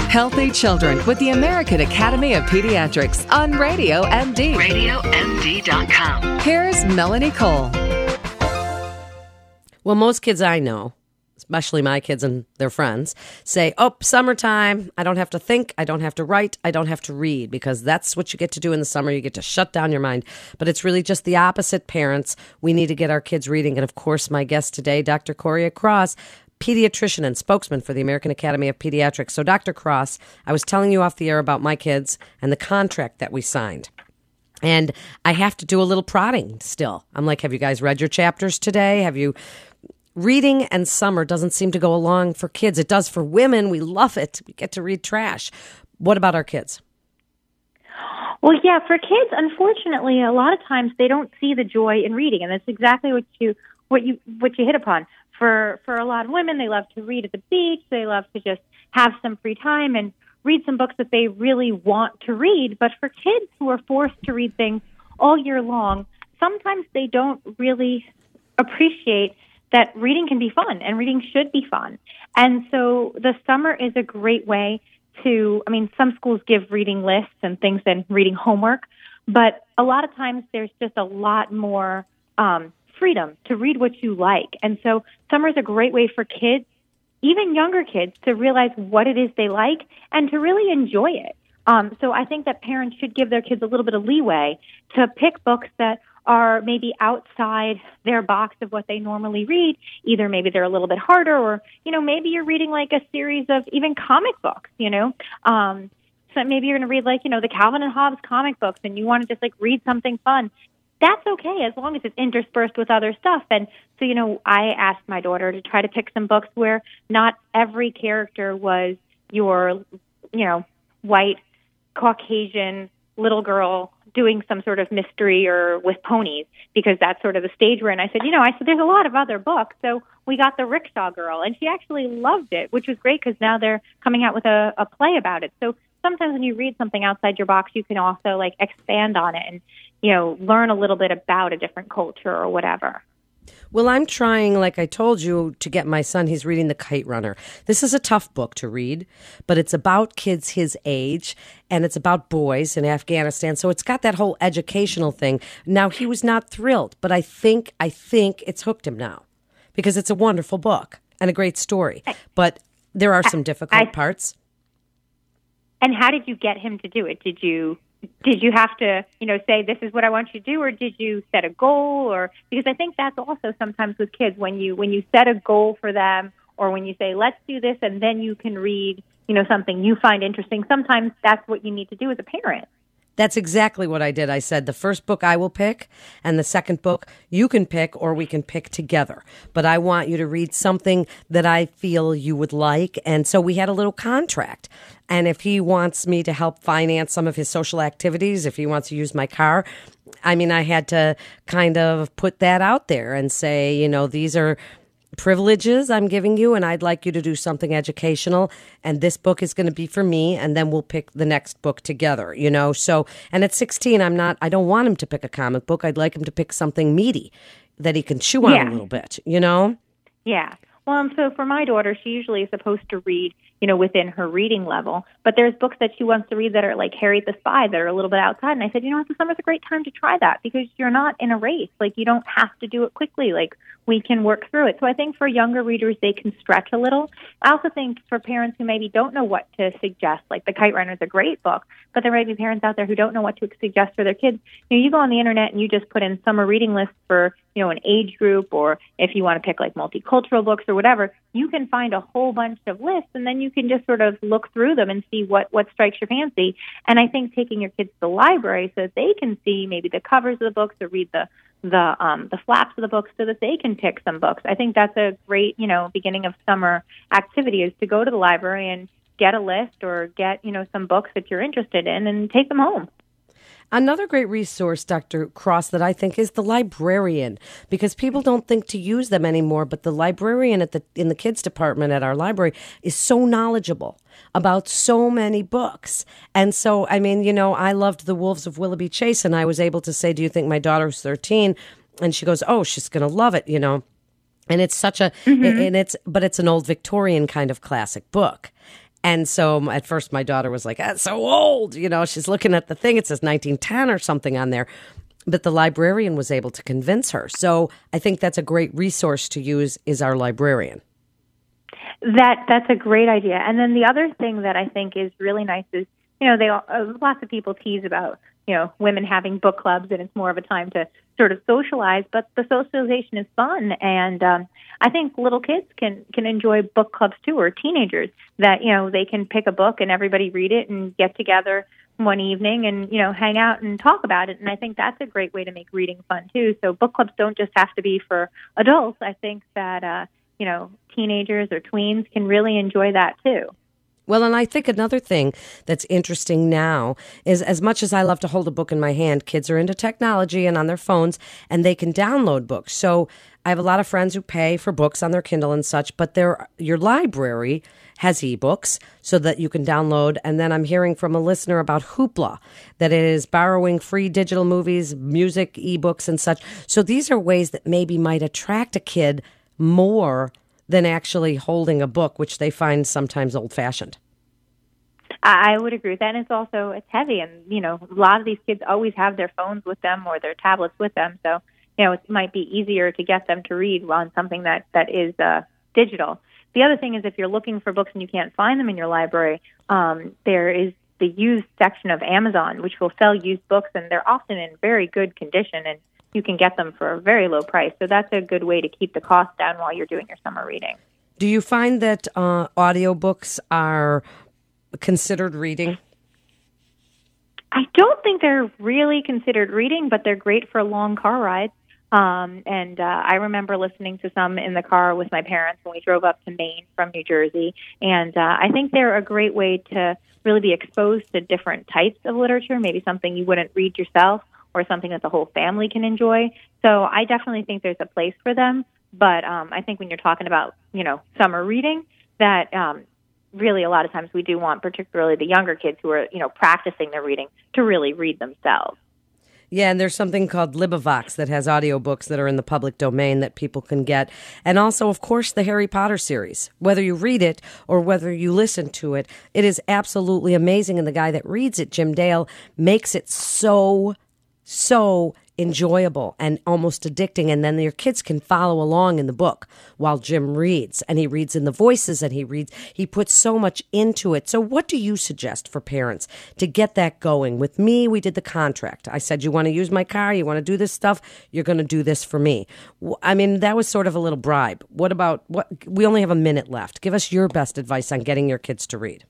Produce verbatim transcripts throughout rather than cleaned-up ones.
Healthy Children with the American Academy of Pediatrics on Radio M D. radio M D dot com. Here's Melanie Cole. Well, most kids I know, especially my kids and their friends, say, oh, summertime, I don't have to think, I don't have to write, I don't have to read, because that's what you get to do in the summer. You get to shut down your mind. But it's really just the opposite, parents. We need to get our kids reading. And of course, my guest today, Doctor Coria Cross, pediatrician and spokesman for the American Academy of Pediatrics. So, Doctor Cross, I was telling you off the air about my kids and the contract that we signed. And I have to do a little prodding still. I'm like, have you guys read your chapters today? Have you... Reading and summer doesn't seem to go along for kids. It does for women. We love it. We get to read trash. What about our kids? Well, yeah, for kids, unfortunately, a lot of times they don't see the joy in reading, and that's exactly what you what you what you hit upon. For for a lot of women, they love to read at the beach. They love to just have some free time and read some books that they really want to read. But for kids who are forced to read things all year long, sometimes they don't really appreciate that reading can be fun and reading should be fun. And so the summer is a great way to, I mean, some schools give reading lists and things and reading homework, but a lot of times there's just a lot more um, freedom to read what you like. And so summer is a great way for kids, even younger kids, to realize what it is they like and to really enjoy it. Um, so I think that parents should give their kids a little bit of leeway to pick books that are maybe outside their box of what they normally read. Either maybe they're a little bit harder, or, you know, maybe you're reading like a series of even comic books, you know. Um, so maybe you're going to read like, you know, the Calvin and Hobbes comic books, and you want to just like read something fun. That's okay, as long as it's interspersed with other stuff. And so, you know, I asked my daughter to try to pick some books where not every character was your, you know, white, Caucasian little girl doing some sort of mystery or with ponies, because that's sort of the stage we're in. I said, you know, I said, there's a lot of other books. So we got The Rickshaw Girl, and she actually loved it, which was great because now they're coming out with a, a play about it. So sometimes when you read something outside your box, you can also like expand on it and, you know, learn a little bit about a different culture or whatever. Well, I'm trying, like I told you, to get my son. He's reading The Kite Runner. This is a tough book to read, but it's about kids his age, and it's about boys in Afghanistan. So it's got that whole educational thing. Now, he was not thrilled, but I think I think it's hooked him now, because it's a wonderful book and a great story. But there are some difficult I, parts. And how did you get him to do it? Did you... Did you have to, you know, say, this is what I want you to do, or did you set a goal? Or because I think that's also sometimes with kids, when you when you set a goal for them, or when you say, let's do this, and then you can read, you know, something you find interesting. Sometimes that's what you need to do as a parent. That's exactly what I did. I said, the first book I will pick, and the second book you can pick, or we can pick together. But I want you to read something that I feel you would like. And so we had a little contract. And if he wants me to help finance some of his social activities, if he wants to use my car, I mean, I had to kind of put that out there and say, you know, these are privileges I'm giving you, and I'd like you to do something educational, and this book is going to be for me, and then we'll pick the next book together, you know. So, and at sixteen, I'm not, I don't want him to pick a comic book. I'd like him to pick something meaty that he can chew on yeah. a little bit, you know? Yeah. Well, and so for my daughter, she usually is supposed to read, you know, within her reading level. But there's books that she wants to read that are like Harriet the Spy, that are a little bit outside. And I said, you know what, the summer's a great time to try that, because you're not in a race. Like, you don't have to do it quickly. Like, we can work through it. So I think for younger readers, they can stretch a little. I also think for parents who maybe don't know what to suggest, like The Kite Runner is a great book, but there might be parents out there who don't know what to suggest for their kids. You know, you go on the internet and you just put in summer reading lists for, you know, an age group, or if you want to pick like multicultural books or whatever, you can find a whole bunch of lists, and then you can just sort of look through them and see what, what strikes your fancy. And I think taking your kids to the library so that they can see maybe the covers of the books, or read the the um, the flaps of the books, so that they can pick some books. I think that's a great, you know, beginning of summer activity, is to go to the library and get a list, or get, you know, some books that you're interested in, and take them home. Another great resource, Doctor Cross, that I think is the librarian, because people don't think to use them anymore, but the librarian at the in the kids department at our library is so knowledgeable about so many books. And so, I mean, you know, I loved The Wolves of Willoughby Chase, and I was able to say, do you think my daughter's thirteen? And she goes, oh, she's going to love it, you know. And it's such a, mm-hmm. and it's, but it's an old Victorian kind of classic book. And so at first my daughter was like, that's so old. You know, she's looking at the thing. It says nineteen ten or something on there. But the librarian was able to convince her. So I think that's a great resource to use is our librarian. That that's a great idea. And then the other thing that I think is really nice is, you know, they all, uh, lots of people tease about, you know, women having book clubs and it's more of a time to sort of socialize, but the socialization is fun. And um, I think little kids can, can enjoy book clubs too, or teenagers that, you know, they can pick a book and everybody read it and get together one evening and, you know, hang out and talk about it. And I think that's a great way to make reading fun too. So book clubs don't just have to be for adults. I think that, uh, you know, teenagers or tweens can really enjoy that too. Well, and I think another thing that's interesting now is as much as I love to hold a book in my hand, kids are into technology and on their phones, and they can download books. So I have a lot of friends who pay for books on their Kindle and such, but their your library has ebooks so that you can download. And then I'm hearing from a listener about Hoopla, that it is borrowing free digital movies, music, ebooks, and such. So these are ways that maybe might attract a kid more than actually holding a book, which they find sometimes old-fashioned. I would agree with that. And it's also, it's heavy. And, you know, a lot of these kids always have their phones with them or their tablets with them. So, you know, it might be easier to get them to read on something that, that is uh, digital. The other thing is if you're looking for books and you can't find them in your library, um, there is the used section of Amazon, which will sell used books, and they're often in very good condition, and you can get them for a very low price. So that's a good way to keep the cost down while you're doing your summer reading. Do you find that uh, audiobooks are considered reading? I don't think they're really considered reading, but they're great for long car rides. Um, and uh, I remember listening to some in the car with my parents when we drove up to Maine from New Jersey. And uh, I think they're a great way to really be exposed to different types of literature, maybe something you wouldn't read yourself or something that the whole family can enjoy. So I definitely think there's a place for them. But um, I think when you're talking about, you know, summer reading, that um, really a lot of times we do want, particularly the younger kids who are, you know, practicing their reading, to really read themselves. Yeah, and there's something called LibriVox that has audiobooks that are in the public domain that people can get. And also, of course, the Harry Potter series. Whether you read it or whether you listen to it, it is absolutely amazing. And the guy that reads it, Jim Dale, makes it so, so enjoyable and almost addicting. And then your kids can follow along in the book while Jim reads. And he reads in the voices and he reads, he puts so much into it. So what do you suggest for parents to get that going? With me, we did the contract. I said, you want to use my car? You want to do this stuff? You're going to do this for me. I mean, that was sort of a little bribe. What about, what? We only have a minute left. Give us your best advice on getting your kids to read.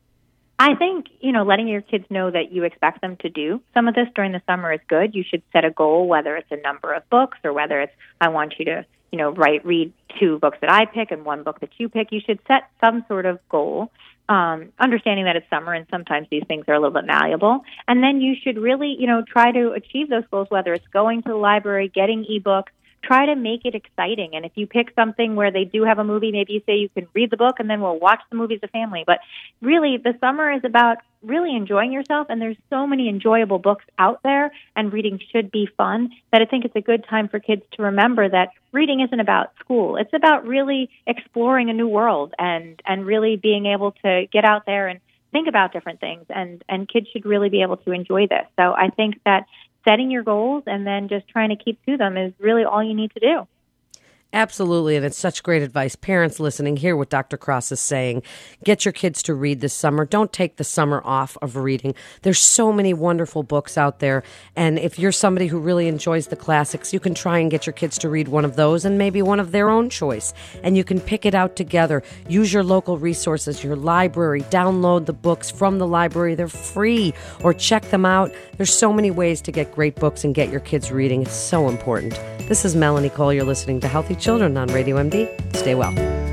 I think, you know, letting your kids know that you expect them to do some of this during the summer is good. You should set a goal, whether it's a number of books or whether it's, I want you to, you know, write, read two books that I pick and one book that you pick. You should set some sort of goal, um, understanding that it's summer and sometimes these things are a little bit malleable. And then you should really, you know, try to achieve those goals, whether it's going to the library, getting ebooks. Try to make it exciting. And if you pick something where they do have a movie, maybe you say you can read the book and then we'll watch the movie as a family. But really, the summer is about really enjoying yourself. And there's so many enjoyable books out there, and reading should be fun, that I think it's a good time for kids to remember that reading isn't about school. It's about really exploring a new world and, and really being able to get out there and think about different things. And, and kids should really be able to enjoy this. So I think that setting your goals and then just trying to keep to them is really all you need to do. Absolutely, and it's such great advice. Parents listening, hear what Doctor Cross is saying. Get your kids to read this summer. Don't take the summer off of reading. There's so many wonderful books out there, and if you're somebody who really enjoys the classics, you can try and get your kids to read one of those and maybe one of their own choice, and you can pick it out together. Use your local resources, your library. Download the books from the library. They're free, or check them out. There's so many ways to get great books and get your kids reading. It's so important. This is Melanie Cole. You're listening to Healthy Children on Radio M D. Stay well.